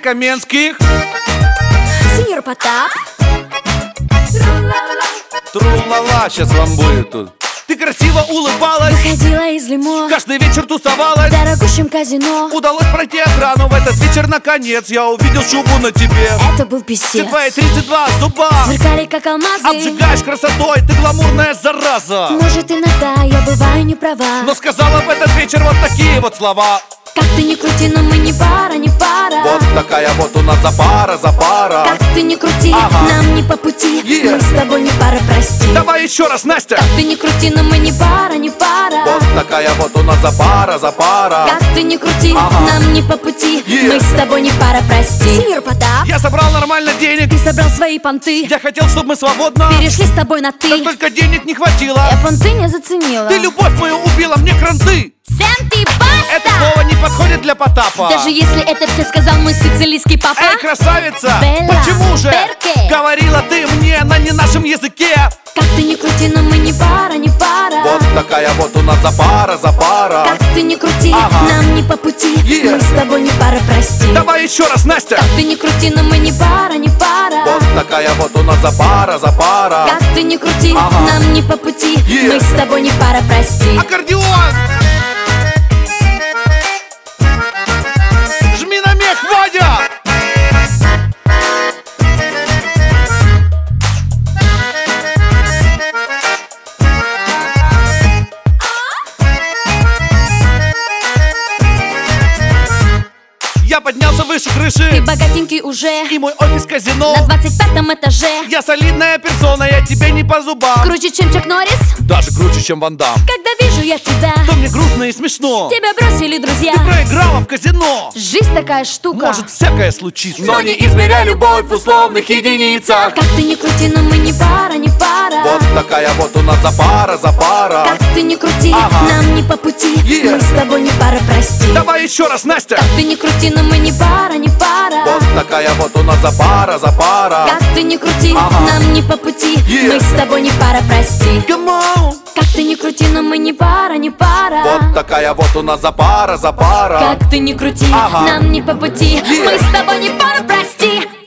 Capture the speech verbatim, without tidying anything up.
Каменских. Сеньор Потап. Тру-ла-ла, сейчас вам будет тут. Ты красиво улыбалась, Выходила из лимо, каждый вечер тусовалась, в дорогущем казино. удалось пройти охрану. В этот вечер наконец я увидел шубу на тебе. Это был Все писец. твои тридцать два зуба Сверкали как алмазы. обжигаешь красотой, ты гламурная зараза. Может, иногда я бываю не права, Но сказала в этот вечер вот такие вот слова. как ты ни крути, но мы не пара, не пара. Вот такая вот у нас запара, запара. Как ты ни крути, Ага. нам не по пути. Yeah. Мы с тобой не пара, прости. Давай еще раз, Настя. Как ты ни крути, но мы не пара, не пара. Вот такая вот у нас запара, запара. Как ты ни крути, Ага. нам не по пути. Yeah. Мы с тобой не пара, прости. Сеньор Потап, Я собрал нормально денег, ты собрал свои понты. я хотел, чтобы мы свободно. Перешли с тобой на ты. Как только денег не хватило, Я понты не заценила. ты любовь мою убила, мне кранты. Сэм, ты Это баста! слово не подходит для Потапа. Даже если это все сказал мой сицилийский папа. Эй, красавица, Белла, почему же перке? говорила ты мне на не нашем языке? Как ты ни крути, но мы не пара, не пара. Вот такая вот у нас запара, запара. Как ты ни крути, Ага. нам не по пути. Yeah. Мы с тобой не пара, прости. Давай еще раз, Настя. Как ты ни крути, но мы не пара, не пара. Вот такая вот у нас запара, запара. Как ты ни крути, Ага. нам не по пути. Yeah. Мы с тобой не пара, прости. Аккордеон! Жми на мех, Вадя! Я поднялся выше Ты крыши, богатенький уже, и мой офис казино. на двадцать пятом этаже. Я солидная персона, я тебе не по зубам. Круче, чем Чак Норрис. Даже круче, чем Ван Дам. Когда вижу я тебя, То мне грустно и смешно. тебя бросили друзья. Ты проиграла в казино. Жизнь такая штука. Может всякое случиться. Но не измеряй любовь в условных единицах. Как ты ни крути, но мы не пара, не пара. Вот такая вот у нас запара, запара. Как ты ни крути, Ага. нам не по пути. Yeah. Мы с тобой не пара, прости. Давай еще раз, Настя. Как ты ни крути, но мы не пара, не пара. Вот такая вот у нас запара, запара. Как ты ни крути, Ага. нам не по пути. Yeah. Мы с тобой не пара, прости. Come on. Как ты ни крути, но мы не пара, не пара. Вот такая вот у нас запара, запара. Как ты ни крути, Ага. нам не по пути. Yeah. Мы с тобой не пара, прости.